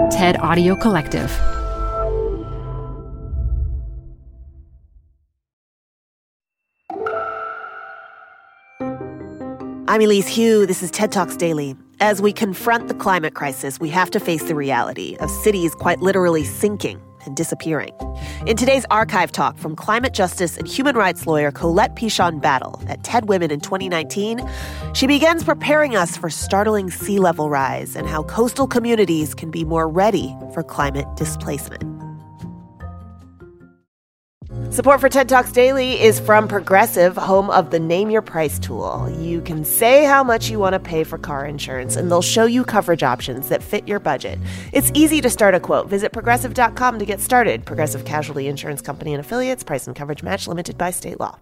TED Audio Collective. I'm Elise Hu. This is TED Talks Daily. As we confront the climate crisis, we have to face the reality of cities quite literally sinking and disappearing. In today's archive talk from climate justice and human rights lawyer Colette Pichon Battle at TED Women in 2019, she begins preparing us for startling sea level rise and how coastal communities can be more ready for climate displacement. Support for TED Talks Daily is from Progressive, home of the Name Your Price tool. You can say how much you want to pay for car insurance, and they'll show you coverage options that fit your budget. It's easy to start a quote. Visit Progressive.com to get started. Progressive Casualty Insurance Company and Affiliates. Price and coverage match limited by state law.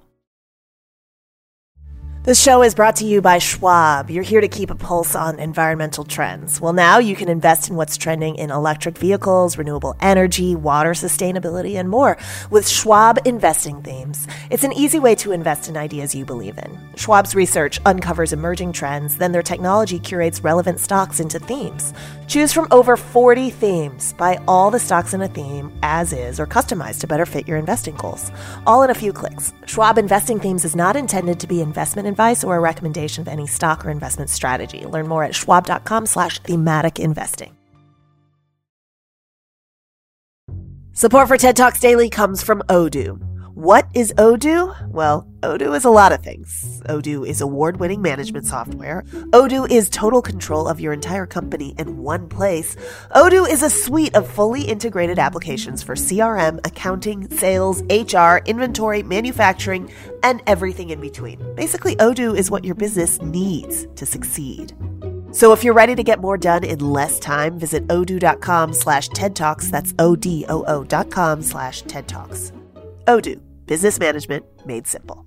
This show is brought to you by Schwab. You're here to keep a pulse on environmental trends. Well, now you can invest in what's trending in electric vehicles, renewable energy, water sustainability, and more with Schwab Investing Themes. It's an easy way to invest in ideas you believe in. Schwab's research uncovers emerging trends, then their technology curates relevant stocks into themes. Choose from over 40 themes. Buy all the stocks in a theme as is or customized to better fit your investing goals. All in a few clicks. Schwab Investing Themes is not intended to be investment advice or a recommendation of any stock or investment strategy. Learn more at schwab.com/thematic investing. Support for TED Talks Daily comes from Odoo. What is Odoo? Well, Odoo is a lot of things. Odoo is award-winning management software. Odoo is total control of your entire company in one place. Odoo is a suite of fully integrated applications for CRM, accounting, sales, HR, inventory, manufacturing, and everything in between. Basically, Odoo is what your business needs to succeed. So if you're ready to get more done in less time, visit odoo.com/TED Talks. That's odoo.com/TED Talks. Odoo. Business management made simple.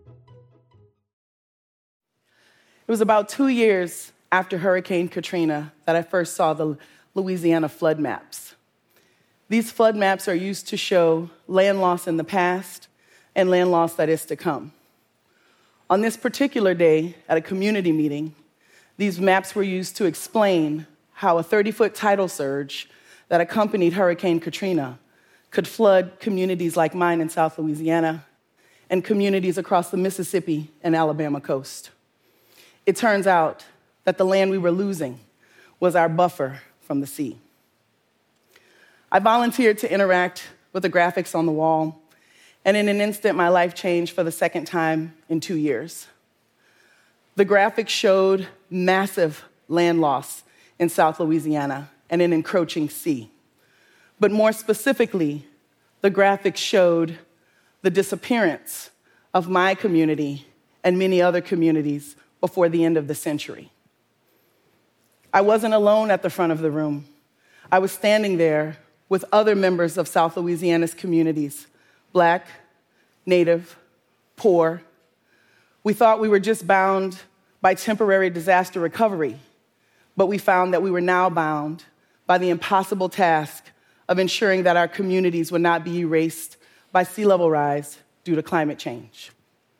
It was about 2 years after Hurricane Katrina that I first saw the Louisiana flood maps. These flood maps are used to show land loss in the past and land loss that is to come. On this particular day at a community meeting, these maps were used to explain how a 30-foot tidal surge that accompanied Hurricane Katrina could flood communities like mine in South Louisiana and communities across the Mississippi and Alabama coast. It turns out that the land we were losing was our buffer from the sea. I volunteered to interact with the graphics on the wall, and in an instant, my life changed for the second time in 2 years. The graphics showed massive land loss in South Louisiana and an encroaching sea. But more specifically, the graphics showed the disappearance of my community and many other communities before the end of the century. I wasn't alone at the front of the room. I was standing there with other members of South Louisiana's communities, Black, Native, poor. We thought we were just bound by temporary disaster recovery, but we found that we were now bound by the impossible task of ensuring that our communities would not be erased by sea level rise due to climate change.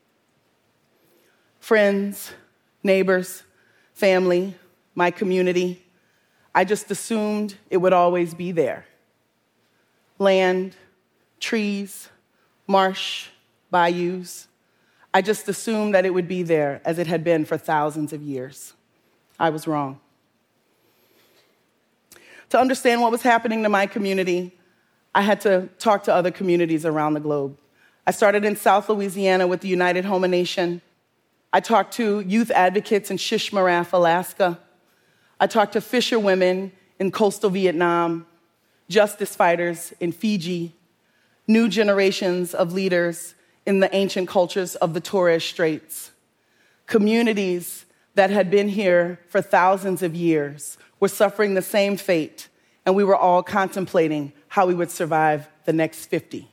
Friends, neighbors, family, my community, I just assumed it would always be there. Land, trees, marsh, bayous. I just assumed that it would be there as it had been for thousands of years. I was wrong. To understand what was happening to my community, I had to talk to other communities around the globe. I started in South Louisiana with the United Homa Nation. I talked to youth advocates in Shishmaref, Alaska. I talked to fisherwomen in coastal Vietnam, justice fighters in Fiji, new generations of leaders in the ancient cultures of the Torres Straits. Communities that had been here for thousands of years were suffering the same fate, and we were all contemplating how we would survive the next 50.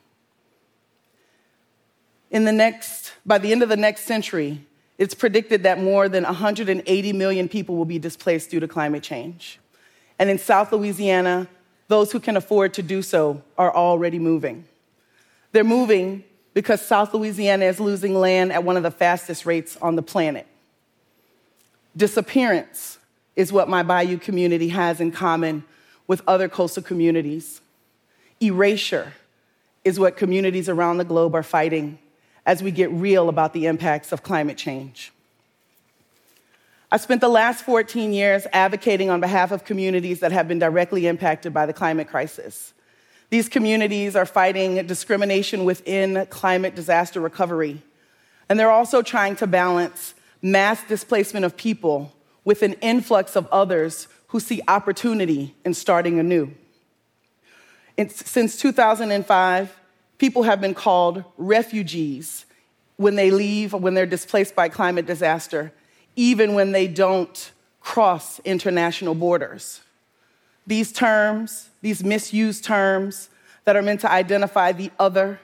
By the end of the next century, it's predicted that more than 180 million people will be displaced due to climate change. And in South Louisiana, those who can afford to do so are already moving. They're moving because South Louisiana is losing land at one of the fastest rates on the planet. Disappearance is what my Bayou community has in common with other coastal communities. Erasure is what communities around the globe are fighting as we get real about the impacts of climate change. I spent the last 14 years advocating on behalf of communities that have been directly impacted by the climate crisis. These communities are fighting discrimination within climate disaster recovery, and they're also trying to balance mass displacement of people with an influx of others who see opportunity in starting anew. Since 2005, people have been called refugees when they leave or when they're displaced by climate disaster, even when they don't cross international borders. These terms, these misused terms that are meant to identify the other,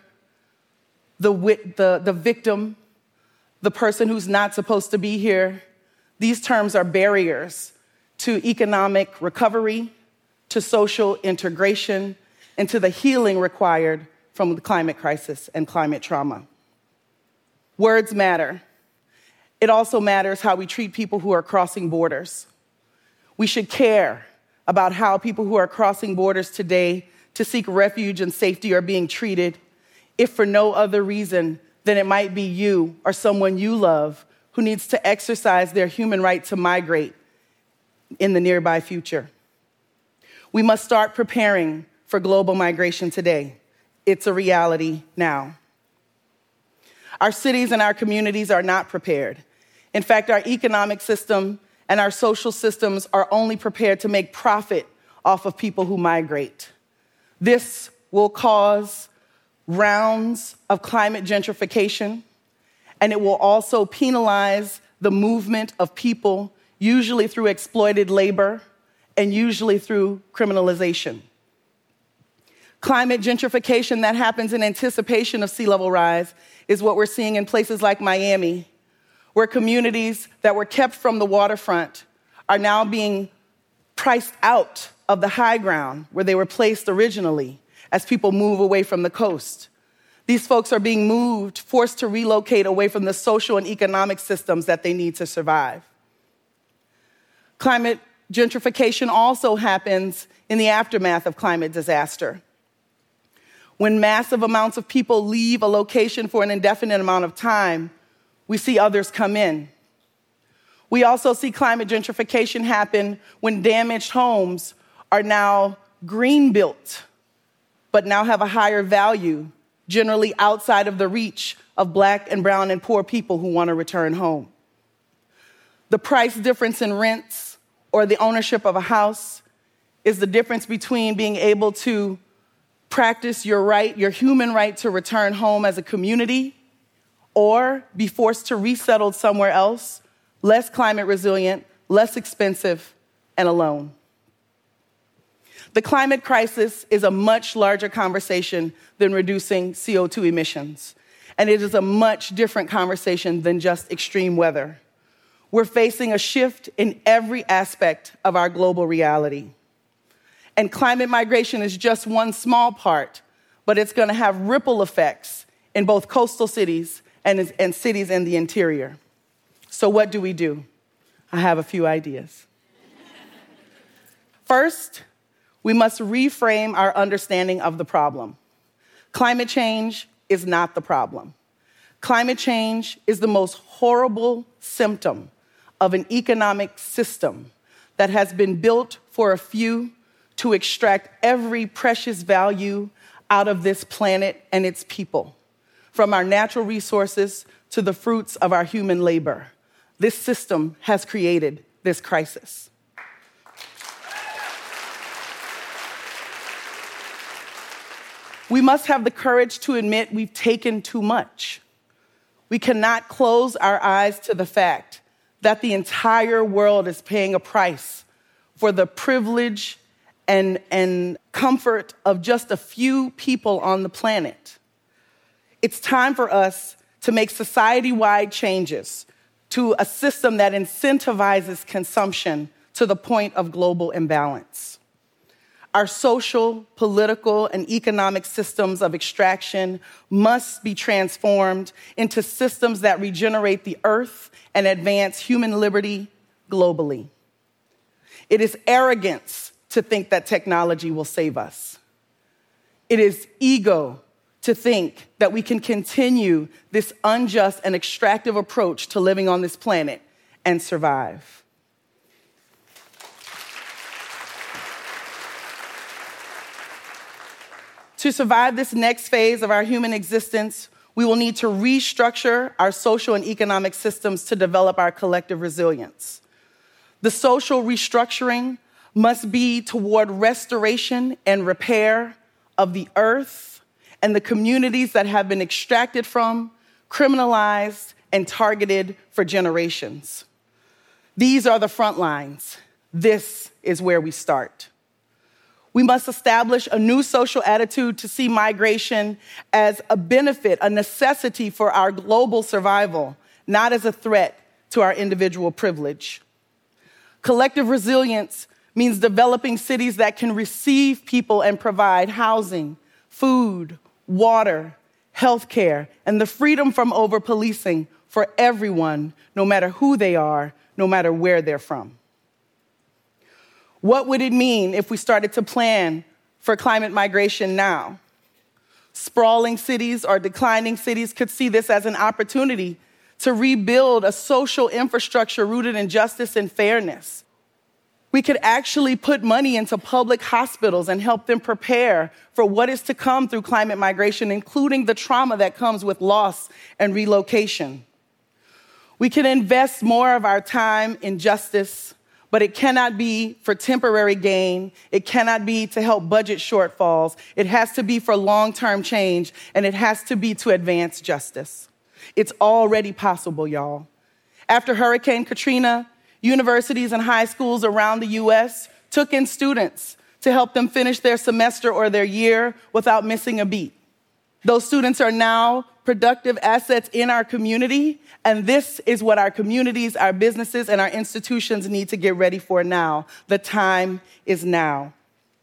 the victim, the person who's not supposed to be here, these terms are barriers to economic recovery, to social integration, and to the healing required from the climate crisis and climate trauma. Words matter. It also matters how we treat people who are crossing borders. We should care about how people who are crossing borders today to seek refuge and safety are being treated, if for no other reason than it might be you or someone you love who needs to exercise their human right to migrate in the nearby future. We must start preparing for global migration today. It's a reality now. Our cities and our communities are not prepared. In fact, our economic system and our social systems are only prepared to make profit off of people who migrate. This will cause rounds of climate gentrification, and it will also penalize the movement of people, usually through exploited labor and usually through criminalization. Climate gentrification that happens in anticipation of sea level rise is what we're seeing in places like Miami, where communities that were kept from the waterfront are now being priced out of the high ground where they were placed originally as people move away from the coast. These folks are being moved, forced to relocate away from the social and economic systems that they need to survive. Climate gentrification also happens in the aftermath of climate disaster. When massive amounts of people leave a location for an indefinite amount of time, we see others come in. We also see climate gentrification happen when damaged homes are now green built, but now have a higher value, generally outside of the reach of Black and brown and poor people who want to return home. The price difference in rents or the ownership of a house is the difference between being able to practice your right, your human right to return home as a community, or be forced to resettle somewhere else, less climate resilient, less expensive, and alone. The climate crisis is a much larger conversation than reducing CO2 emissions, and it is a much different conversation than just extreme weather. We're facing a shift in every aspect of our global reality. And climate migration is just one small part, but it's going to have ripple effects in both coastal cities and cities in the interior. So what do? I have a few ideas. First, we must reframe our understanding of the problem. Climate change is not the problem. Climate change is the most horrible symptom of an economic system that has been built for a few to extract every precious value out of this planet and its people, from our natural resources to the fruits of our human labor. This system has created this crisis. We must have the courage to admit we've taken too much. We cannot close our eyes to the fact that the entire world is paying a price for the privilege and comfort of just a few people on the planet. It's time for us to make society-wide changes to a system that incentivizes consumption to the point of global imbalance. Our social, political, and economic systems of extraction must be transformed into systems that regenerate the earth and advance human liberty globally. It is arrogance to think that technology will save us. It is ego to think that we can continue this unjust and extractive approach to living on this planet and survive. To survive this next phase of our human existence, we will need to restructure our social and economic systems to develop our collective resilience. The social restructuring must be toward restoration and repair of the earth and the communities that have been extracted from, criminalized, and targeted for generations. These are the front lines. This is where we start. We must establish a new social attitude to see migration as a benefit, a necessity for our global survival, not as a threat to our individual privilege. Collective resilience means developing cities that can receive people and provide housing, food, water, healthcare, and the freedom from over-policing for everyone, no matter who they are, no matter where they're from. What would it mean if we started to plan for climate migration now? Sprawling cities or declining cities could see this as an opportunity to rebuild a social infrastructure rooted in justice and fairness. We could actually put money into public hospitals and help them prepare for what is to come through climate migration, including the trauma that comes with loss and relocation. We can invest more of our time in justice, but it cannot be for temporary gain. It cannot be to help budget shortfalls. It has to be for long-term change, and it has to be to advance justice. It's already possible, y'all. After Hurricane Katrina, universities and high schools around the U.S. took in students to help them finish their semester or their year without missing a beat. Those students are now productive assets in our community, and this is what our communities, our businesses, and our institutions need to get ready for now. The time is now.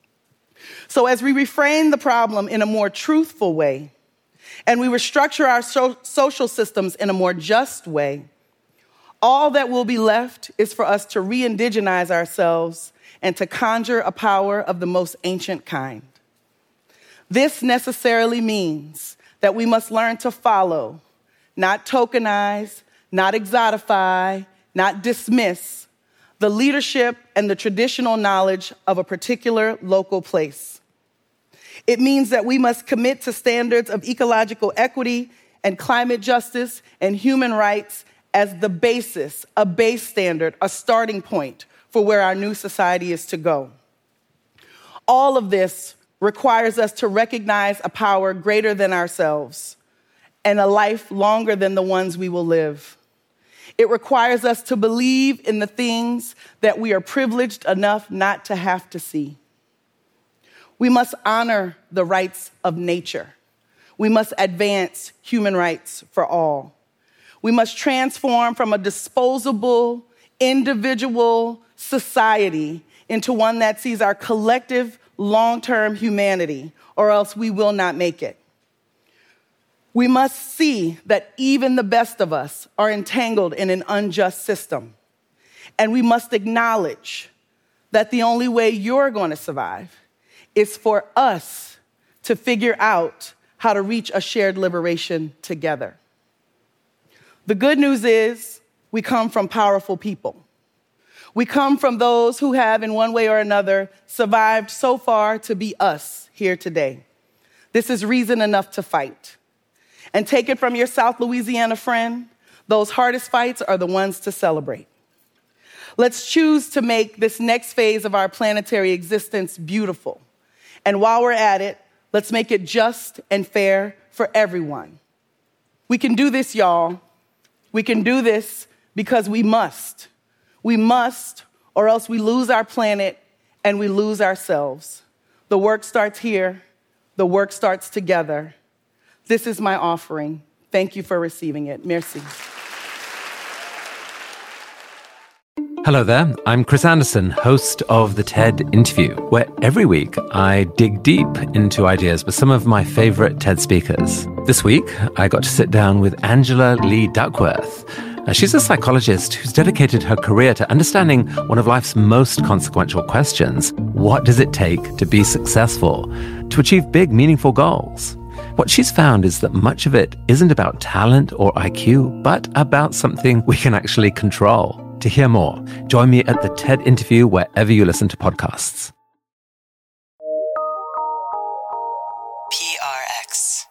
So as we reframe the problem in a more truthful way, and we restructure our social systems in a more just way, all that will be left is for us to re-indigenize ourselves and to conjure a power of the most ancient kind. This necessarily means that we must learn to follow, not tokenize, not exotify, not dismiss the leadership and the traditional knowledge of a particular local place. It means that we must commit to standards of ecological equity and climate justice and human rights as the basis, a base standard, a starting point for where our new society is to go. All of this requires us to recognize a power greater than ourselves and a life longer than the ones we will live. It requires us to believe in the things that we are privileged enough not to have to see. We must honor the rights of nature. We must advance human rights for all. We must transform from a disposable, individual society into one that sees our collective long-term humanity, or else we will not make it. We must see that even the best of us are entangled in an unjust system. And we must acknowledge that the only way you're going to survive is for us to figure out how to reach a shared liberation together. The good news is we come from powerful people. We come from those who have, in one way or another, survived so far to be us here today. This is reason enough to fight. And take it from your South Louisiana friend, those hardest fights are the ones to celebrate. Let's choose to make this next phase of our planetary existence beautiful. And while we're at it, let's make it just and fair for everyone. We can do this, y'all. We can do this because we must. We must, or else we lose our planet and we lose ourselves. The work starts here. The work starts together. This is my offering. Thank you for receiving it. Merci. Hello there, I'm Chris Anderson, host of the TED Interview, where every week I dig deep into ideas with some of my favorite TED speakers. This week, I got to sit down with Angela Lee Duckworth, She's a psychologist who's dedicated her career to understanding one of life's most consequential questions. What does it take to be successful, to achieve big, meaningful goals? What she's found is that much of it isn't about talent or IQ, but about something we can actually control. To hear more, join me at the TED Interview wherever you listen to podcasts. PRX.